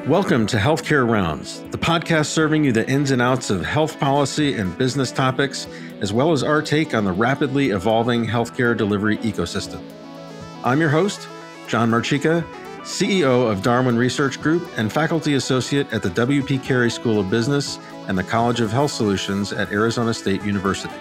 Welcome to Healthcare Rounds, the podcast serving you the ins and outs of health policy and business topics, as well as our take on the rapidly evolving healthcare delivery ecosystem. I'm your host, John Marchica, CEO of Darwin Research Group and faculty associate at the W.P. Carey School of Business and the College of Health Solutions at Arizona State University.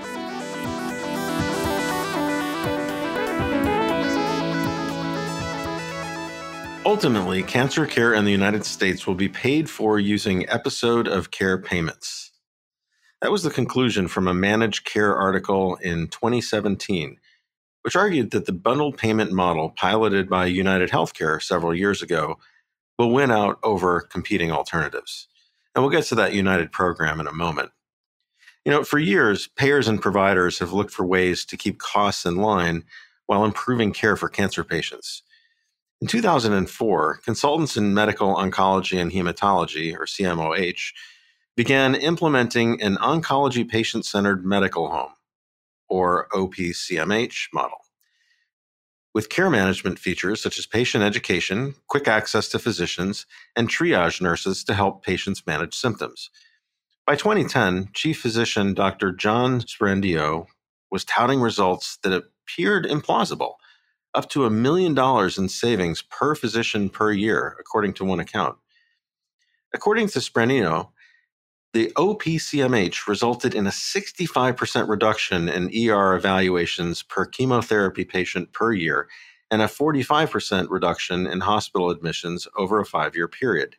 Ultimately, cancer care in the United States will be paid for using episode of care payments. That was the conclusion from a managed care article in 2017, which argued that the bundled payment model piloted by United Healthcare several years ago will win out over competing alternatives. And we'll get to that United program in a moment. For years, payers and providers have looked for ways to keep costs in line while improving care for cancer patients. In 2004, consultants in medical oncology and hematology, or CMOH, began implementing an oncology patient-centered medical home, or OPCMH model, with care management features such as patient education, quick access to physicians, and triage nurses to help patients manage symptoms. By 2010, Chief Physician Dr. John Sbrandio was touting results that appeared implausible, up to $1 million in savings per physician per year, according to one account. According to Sbrandio, the OPCMH resulted in a 65% reduction in ER evaluations per chemotherapy patient per year and a 45% reduction in hospital admissions over a 5-year period.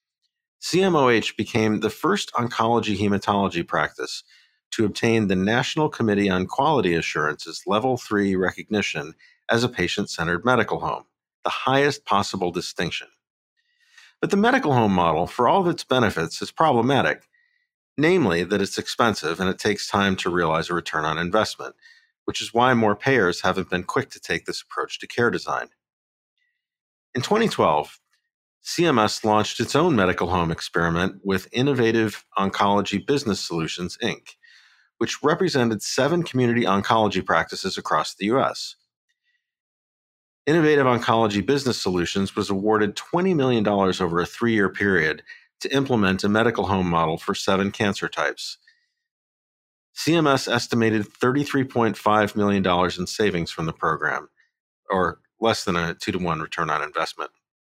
CMOH became the first oncology hematology practice to obtain the National Committee on Quality Assurance's Level 3 recognition as a patient-centered medical home, the highest possible distinction. But the medical home model, for all of its benefits, is problematic, namely that it's expensive and it takes time to realize a return on investment, which is why more payers haven't been quick to take this approach to care design. In 2012, CMS launched its own medical home experiment with Innovative Oncology Business Solutions, Inc., which represented 7 community oncology practices across the U.S. Innovative Oncology Business Solutions was awarded $20 million over a 3-year period to implement a medical home model for 7 cancer types. CMS estimated $33.5 million in savings from the program, or less than a 2-to-1 return on investment.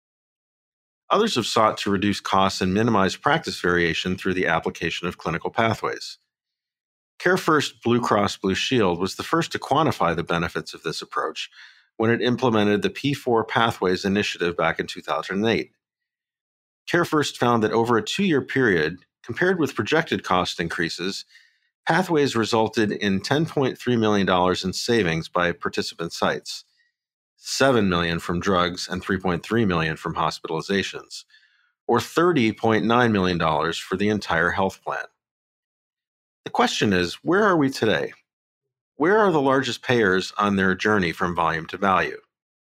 Others have sought to reduce costs and minimize practice variation through the application of clinical pathways. CareFirst Blue Cross Blue Shield was the first to quantify the benefits of this approach when it implemented the P4 Pathways Initiative back in 2008. CareFirst found that over a 2-year period, compared with projected cost increases, Pathways resulted in $10.3 million in savings by participant sites, $7 million from drugs and $3.3 million from hospitalizations, or $30.9 million for the entire health plan. The question is, where are we today? Where are the largest payers on their journey from volume to value?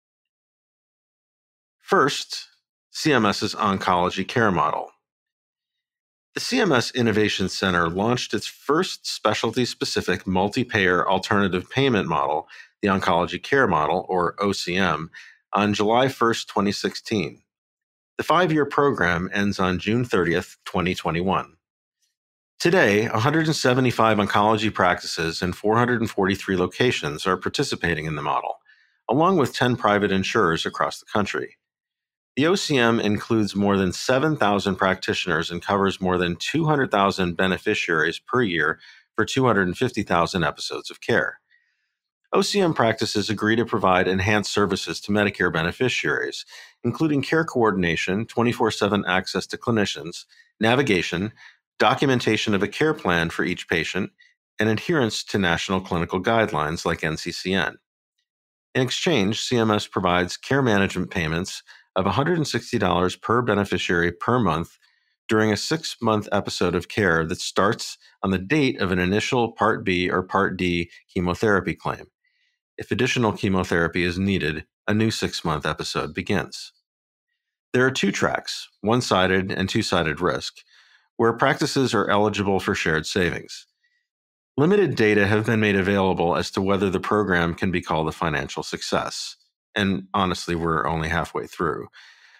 First, CMS's oncology care model. The CMS Innovation Center launched its first specialty-specific multi-payer alternative payment model, the Oncology Care Model, or OCM, on July 1st, 2016. The 5-year program ends on June 30th, 2021. Today, 175 oncology practices in 443 locations are participating in the model, along with 10 private insurers across the country. The OCM includes more than 7,000 practitioners and covers more than 200,000 beneficiaries per year for 250,000 episodes of care. OCM practices agree to provide enhanced services to Medicare beneficiaries, including care coordination, 24/7 access to clinicians, navigation, documentation of a care plan for each patient, and adherence to national clinical guidelines like NCCN. In exchange, CMS provides care management payments of $160 per beneficiary per month during a 6-month episode of care that starts on the date of an initial Part B or Part D chemotherapy claim. If additional chemotherapy is needed, a new 6-month episode begins. There are 2 tracks, one-sided and 2-sided risk, where practices are eligible for shared savings. Limited data have been made available as to whether the program can be called a financial success. And honestly, we're only halfway through.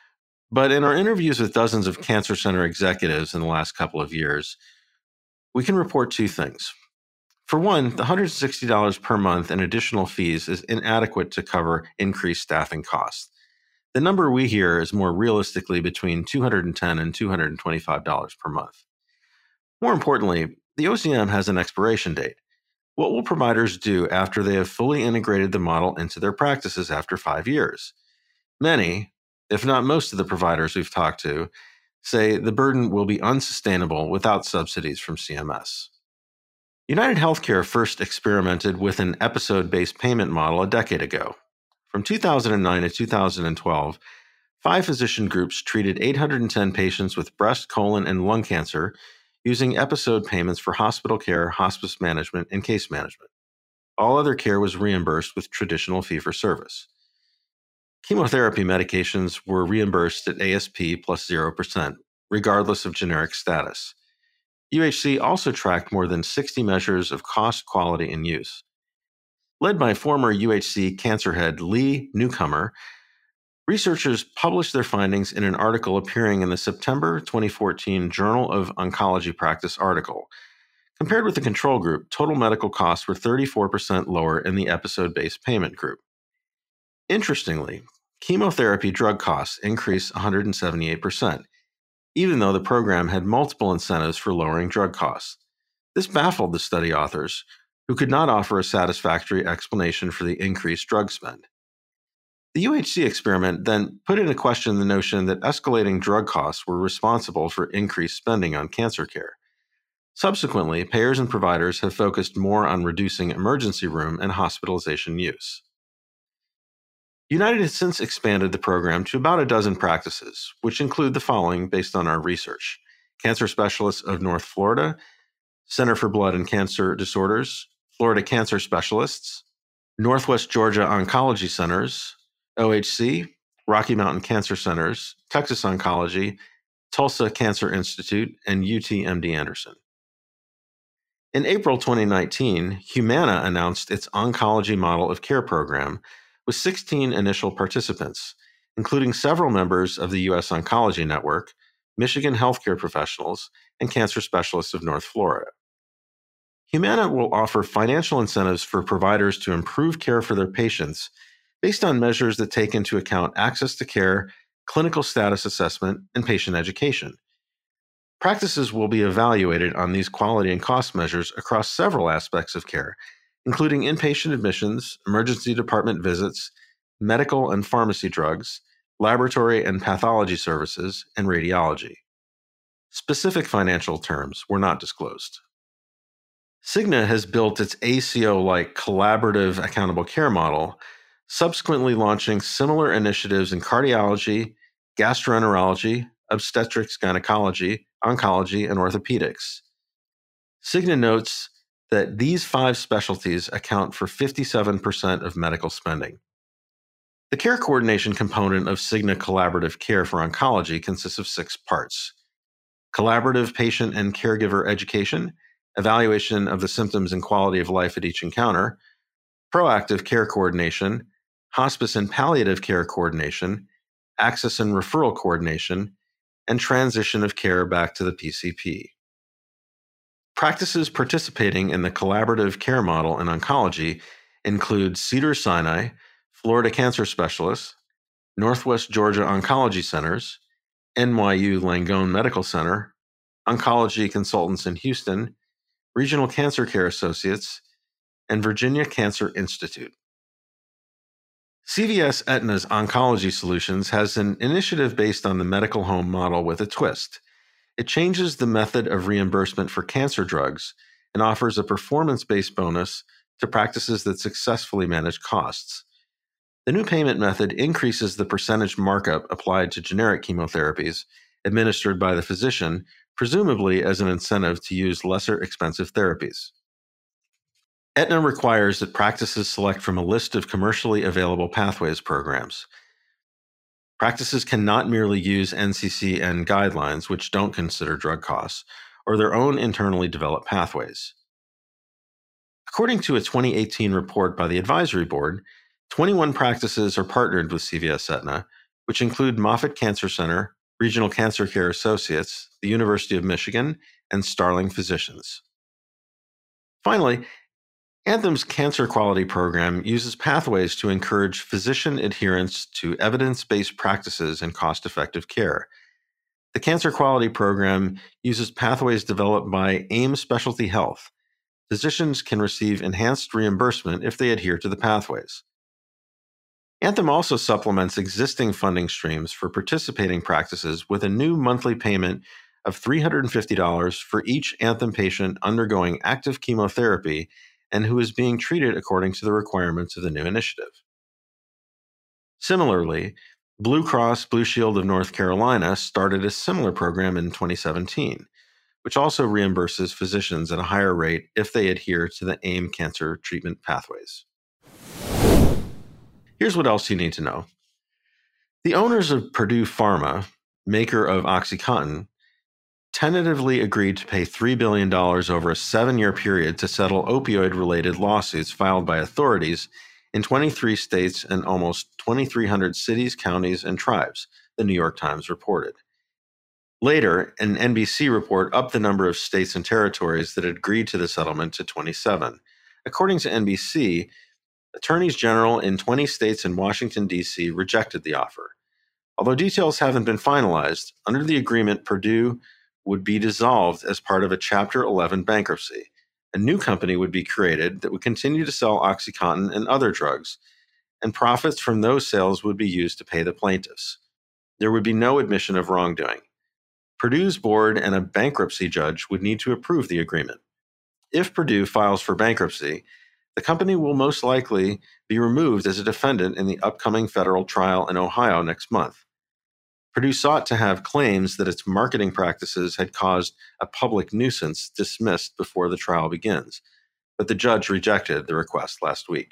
But in our interviews with dozens of cancer center executives in the last couple of years, we can report two things. For one, the $160 per month in additional fees is inadequate to cover increased staffing costs. The number we hear is more realistically between $210 and $225 per month. More importantly, the OCM has an expiration date. What will providers do after they have fully integrated the model into their practices after 5 years? Many, if not most of the providers we've talked to, say the burden will be unsustainable without subsidies from CMS. United Healthcare first experimented with an episode-based payment model a decade ago. From 2009 to 2012, 5 physician groups treated 810 patients with breast, colon, and lung cancer using episode payments for hospital care, hospice management, and case management. All other care was reimbursed with traditional fee-for-service. Chemotherapy medications were reimbursed at ASP plus 0%, regardless of generic status. UHC also tracked more than 60 measures of cost, quality, and use. Led by former UHC cancer head Lee Newcomer, researchers published their findings in an article appearing in the September 2014 Journal of Oncology Practice article. Compared with the control group, total medical costs were 34% lower in the episode-based payment group. Interestingly, chemotherapy drug costs increased 178%, even though the program had multiple incentives for lowering drug costs. This baffled the study authors, who could not offer a satisfactory explanation for the increased drug spend. The UHC experiment then put into question the notion that escalating drug costs were responsible for increased spending on cancer care. Subsequently, payers and providers have focused more on reducing emergency room and hospitalization use. United has since expanded the program to about a dozen practices, which include the following based on our research: Cancer Specialists of North Florida, Center for Blood and Cancer Disorders, Florida Cancer Specialists, Northwest Georgia Oncology Centers, OHC, Rocky Mountain Cancer Centers, Texas Oncology, Tulsa Cancer Institute, and UTMD Anderson. In April 2019, Humana announced its Oncology Model of Care program with 16 initial participants, including several members of the U.S. Oncology Network, Michigan healthcare professionals, and Cancer Specialists of North Florida. Humana will offer financial incentives for providers to improve care for their patients based on measures that take into account access to care, clinical status assessment, and patient education. Practices will be evaluated on these quality and cost measures across several aspects of care, including inpatient admissions, emergency department visits, medical and pharmacy drugs, laboratory and pathology services, and radiology. Specific financial terms were not disclosed. Cigna has built its ACO-like collaborative accountable care model, subsequently launching similar initiatives in cardiology, gastroenterology, obstetrics, gynecology, oncology, and orthopedics. Cigna notes that these 5 specialties account for 57% of medical spending. The care coordination component of Cigna Collaborative Care for Oncology consists of 6 parts: collaborative patient and caregiver education, evaluation of the symptoms and quality of life at each encounter, proactive care coordination, hospice and palliative care coordination, access and referral coordination, and transition of care back to the PCP. Practices participating in the collaborative care model in oncology include Cedars-Sinai, Florida Cancer Specialists, Northwest Georgia Oncology Centers, NYU Langone Medical Center, Oncology Consultants in Houston, Regional Cancer Care Associates, and Virginia Cancer Institute. CVS Aetna's Oncology Solutions has an initiative based on the medical home model with a twist. It changes the method of reimbursement for cancer drugs and offers a performance-based bonus to practices that successfully manage costs. The new payment method increases the percentage markup applied to generic chemotherapies administered by the physician, presumably as an incentive to use lesser expensive therapies. Aetna requires that practices select from a list of commercially available pathways programs. Practices cannot merely use NCCN guidelines, which don't consider drug costs, or their own internally developed pathways. According to a 2018 report by the Advisory Board, 21 practices are partnered with CVS Aetna, which include Moffitt Cancer Center, Regional Cancer Care Associates, the University of Michigan, and Starling Physicians. Finally, Anthem's Cancer Quality Program uses pathways to encourage physician adherence to evidence-based practices and cost-effective care. The Cancer Quality Program uses pathways developed by AIM Specialty Health. Physicians can receive enhanced reimbursement if they adhere to the pathways. Anthem also supplements existing funding streams for participating practices with a new monthly payment of $350 for each Anthem patient undergoing active chemotherapy and who is being treated according to the requirements of the new initiative. Similarly, Blue Cross Blue Shield of North Carolina started a similar program in 2017, which also reimburses physicians at a higher rate if they adhere to the AIM cancer treatment pathways. Here's what else you need to know. The owners of Purdue Pharma, maker of OxyContin, tentatively agreed to pay $3 billion over a 7-year period to settle opioid-related lawsuits filed by authorities in 23 states and almost 2,300 cities, counties, and tribes, the New York Times reported. Later, an NBC report upped the number of states and territories that had agreed to the settlement to 27. According to NBC, attorneys general in 20 states and Washington, D.C. rejected the offer. Although details haven't been finalized, under the agreement, Purdue would be dissolved as part of a Chapter 11 bankruptcy. A new company would be created that would continue to sell OxyContin and other drugs, and profits from those sales would be used to pay the plaintiffs. There would be no admission of wrongdoing. Purdue's board and a bankruptcy judge would need to approve the agreement. If Purdue files for bankruptcy, the company will most likely be removed as a defendant in the upcoming federal trial in Ohio next month. Purdue sought to have claims that its marketing practices had caused a public nuisance dismissed before the trial begins, but the judge rejected the request last week.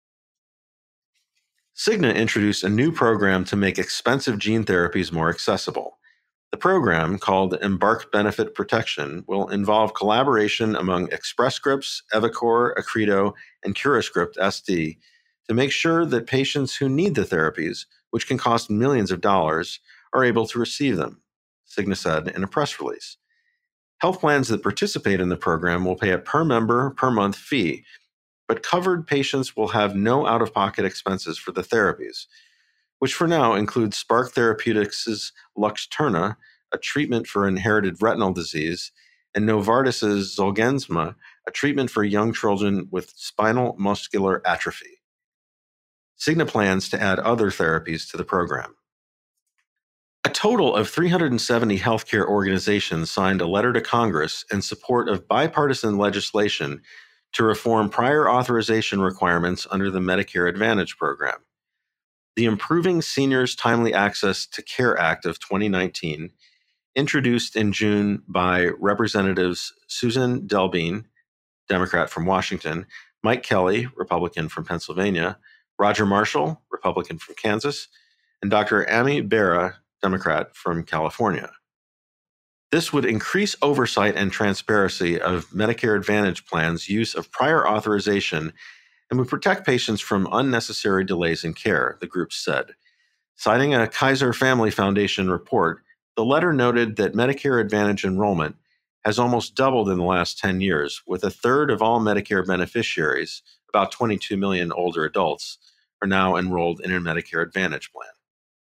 Cigna introduced a new program to make expensive gene therapies more accessible. The program, called Embark Benefit Protection, will involve collaboration among Express Scripts, Evacor, Accredo, and CuraScript SD to make sure that patients who need the therapies, which can cost millions of dollars, are able to receive them, Cigna said in a press release. Health plans that participate in the program will pay a per-member, per-month fee, but covered patients will have no out-of-pocket expenses for the therapies, which for now includes Spark Therapeutics' Luxturna, a treatment for inherited retinal disease, and Novartis' Zolgensma, a treatment for young children with spinal muscular atrophy. Cigna plans to add other therapies to the program. A total of 370 healthcare organizations signed a letter to Congress in support of bipartisan legislation to reform prior authorization requirements under the Medicare Advantage program. The Improving Seniors Timely Access to Care Act of 2019, introduced in June by Representatives Susan DelBene, Democrat from Washington, Mike Kelly, Republican from Pennsylvania, Roger Marshall, Republican from Kansas, and Dr. Ami Bera, Democrat from California. This would increase oversight and transparency of Medicare Advantage plans' use of prior authorization and would protect patients from unnecessary delays in care, the group said. Citing a Kaiser Family Foundation report, the letter noted that Medicare Advantage enrollment has almost doubled in the last 10 years, with a third of all Medicare beneficiaries, about 22 million older adults, are now enrolled in a Medicare Advantage plan.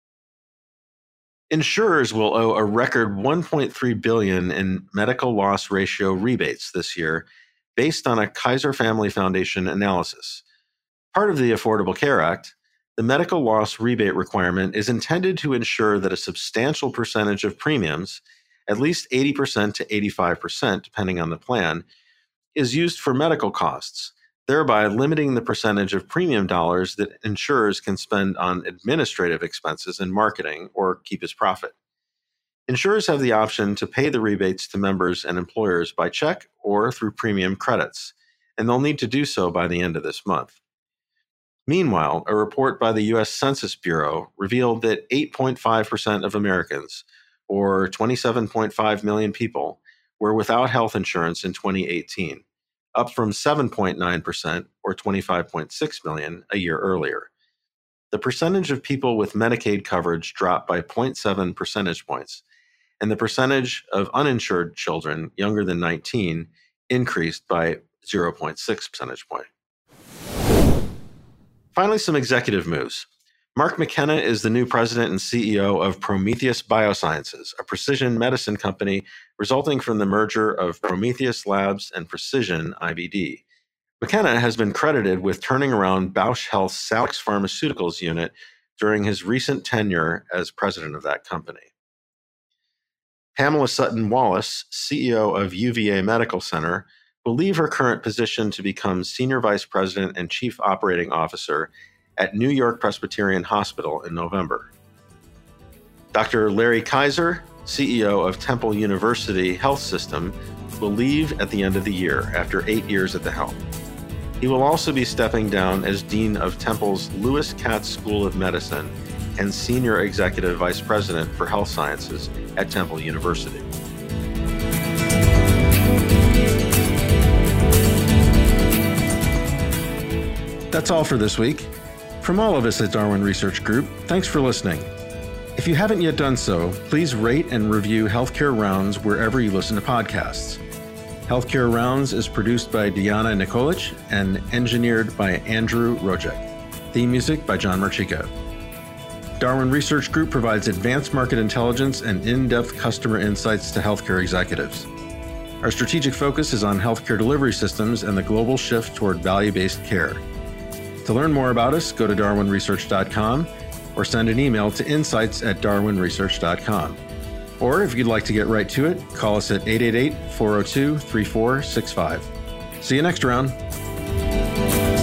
Insurers will owe a record $1.3 billion in medical loss ratio rebates this year, based on a Kaiser Family Foundation analysis. Part of the Affordable Care Act, the medical loss rebate requirement is intended to ensure that a substantial percentage of premiums, at least 80% to 85%, depending on the plan, is used for medical costs, thereby limiting the percentage of premium dollars that insurers can spend on administrative expenses and marketing or keep as profit. Insurers have the option to pay the rebates to members and employers by check or through premium credits, and they'll need to do so by the end of this month. Meanwhile, a report by the U.S. Census Bureau revealed that 8.5% of Americans, or 27.5 million people, were without health insurance in 2018, up from 7.9%, or 25.6 million, a year earlier. the percentage of people with Medicaid coverage dropped by 0.7 percentage points, and the percentage of uninsured children younger than 19 increased by 0.6 percentage point. Finally, some executive moves. Mark McKenna is the new president and CEO of Prometheus Biosciences, a precision medicine company resulting from the merger of Prometheus Labs and Precision IBD. McKenna has been credited with turning around Bausch Health's Salix Pharmaceuticals unit during his recent tenure as president of that company. Pamela Sutton-Wallace, CEO of UVA Medical Center, will leave her current position to become Senior Vice President and Chief Operating Officer at New York Presbyterian Hospital in November. Dr. Larry Kaiser, CEO of Temple University Health System, will leave at the end of the year after 8 years at the helm. He will also be stepping down as Dean of Temple's Lewis Katz School of Medicine and Senior Executive Vice President for Health Sciences at Temple University. That's all for this week. From all of us at Darwin Research Group, thanks for listening. If you haven't yet done so, please rate and review Healthcare Rounds wherever you listen to podcasts. Healthcare Rounds is produced by Diana Nikolic and engineered by Andrew Rojek. Theme music by John Marchico. Darwin Research Group provides advanced market intelligence and in-depth customer insights to healthcare executives. Our strategic focus is on healthcare delivery systems and the global shift toward value-based care. To learn more about us, go to darwinresearch.com or send an email to insights@darwinresearch.com. Or if you'd like to get right to it, call us at 888-402-3465. See you next round.